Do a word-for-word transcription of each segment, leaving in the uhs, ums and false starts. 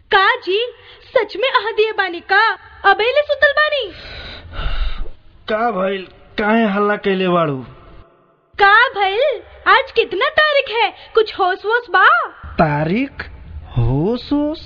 का जी सच में आह दिए बानी का अबेले सुतल बानी? का भइल? काहे हल्ला कैले बाड़ू? का भइल? आज कितना तारीख है? कुछ होश वोश बा? तारीख? होश वोश?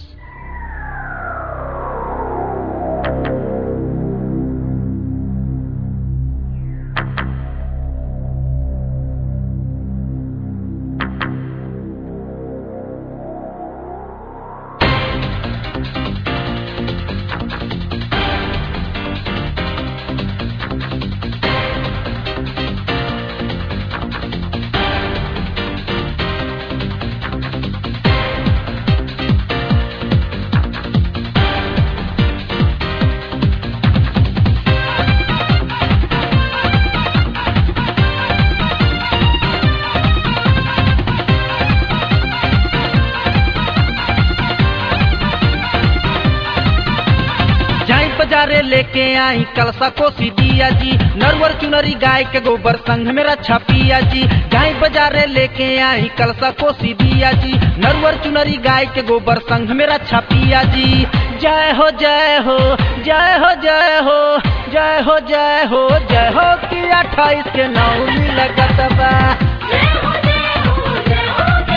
बाजारे लेके आई कलसा कोसी दिया जी, नरवर चुनरी गाय के गोबर संग में रक्षा पिया जी। गाय बाजारे लेके आई कलसा कोसी दिया जी, नरवर चुनरी गाय के गोबर संग में रक्षा पिया जी। जय हो जय हो जय हो जय हो जय हो जय हो जय हो कि अट्ठाईस के नौमी लगत बा। जय हो जय हो जय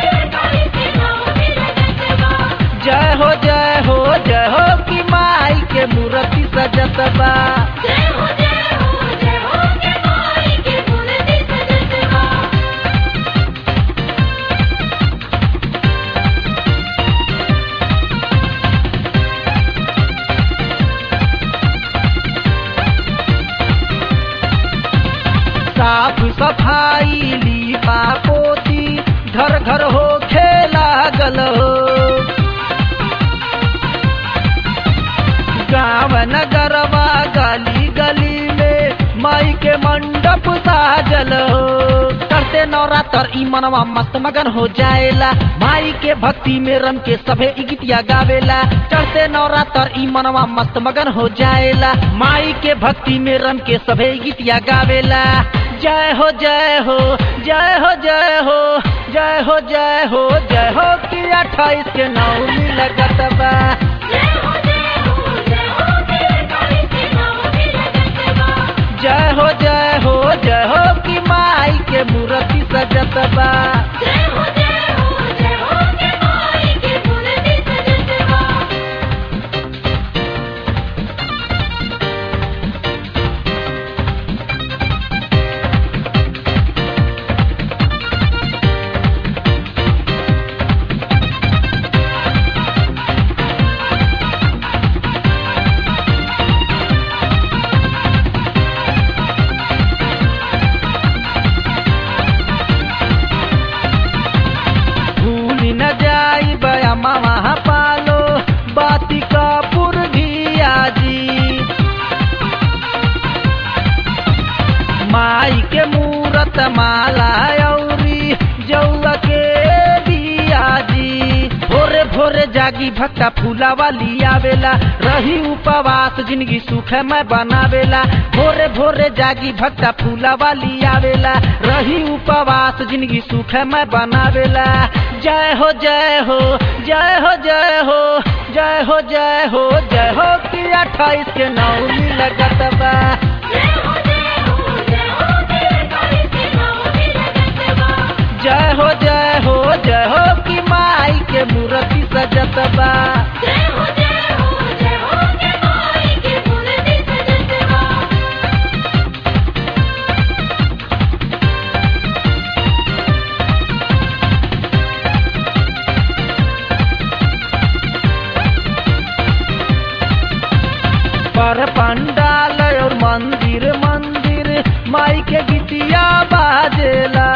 हो जय हो कि माई के मूर्ति सजत बा। जय हो जय हो जय हो कि माई के मूर्ति सजत बा। साफ सफाई लीपा पोती घर घर हो खेला गल हो। गाँव नगरवा गली गली में माई के मंडप साजल हो। करते नवरात्र ई मनवा मस्त मगन हो जाएला, माई के भक्ति में रम के सभे गीतिया गावेला। चढ़ते नवरात्र ई मनवा मस्त मगन हो जाएला, माई के भक्ति में रम के सभे गीतिया गावेला। जय हो जय हो जय हो जय हो जय हो जय हो जय हो कि अट्ठाईस के नौमी लगत बा। जय हो जय हो जय हो कि अट्ठाईस के नौमी लगत बा। जय हो जय हो जय हो कि माई के मूर्ति सजत बा। जय हो जय हो जय हो कि माई के मूर्ति सजत बा। न जाई बया मामा पालो बाती कपूर भिया जी। माई के मूरत माला औरी जौआ के बिया जी। भोरे भोरे जागी भक्ता फूला वाली आवेला, रही उपवास जिंदगी सुख में बनावेला। भोरे भोरे जागी भक्ता फूला वाली आवेला, रही उपवास जिंदगी सुख में बनावेला। जय हो जय हो जय हो जय हो जय हो जय हो जय हो कि अट्ठाईस के नौमी लगत बा। जय हो जय हो जय हो कि अट्ठाईस के नौमी लगत बा। जय हो जय हो जय हो कि माई के मूर्ति सजत बा। जय हो जय हो जय हो कि माई के मूर्ति सजत बा। पर पंडाल और मंदिर मंदिर माई के गीतिया बाजेला।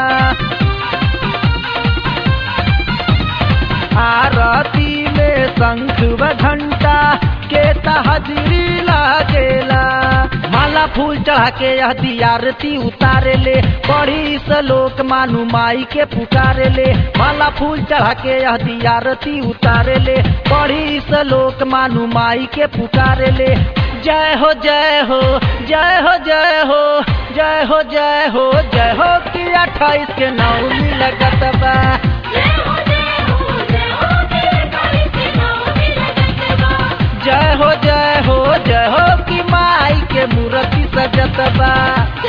आरती में शंख व घंटा के तहजरी लागेला। माला फूल चढ़ा के यह दियारती उतारे ले, पढ़ी सलोक मानु माई के पुकारे ले। माला फूल चढ़ा के यह दियारती उतारे ले, पढ़ी सलोक मानु माई के पुकारे ले। जय हो जय हो जय हो जय हो जय हो जय हो जय हो कि अट्ठाईस के नौमी लगत बा। जय हो जय हो जय हो कि अट्ठाईस के नौमी लगत के मूर्ति सजत बा।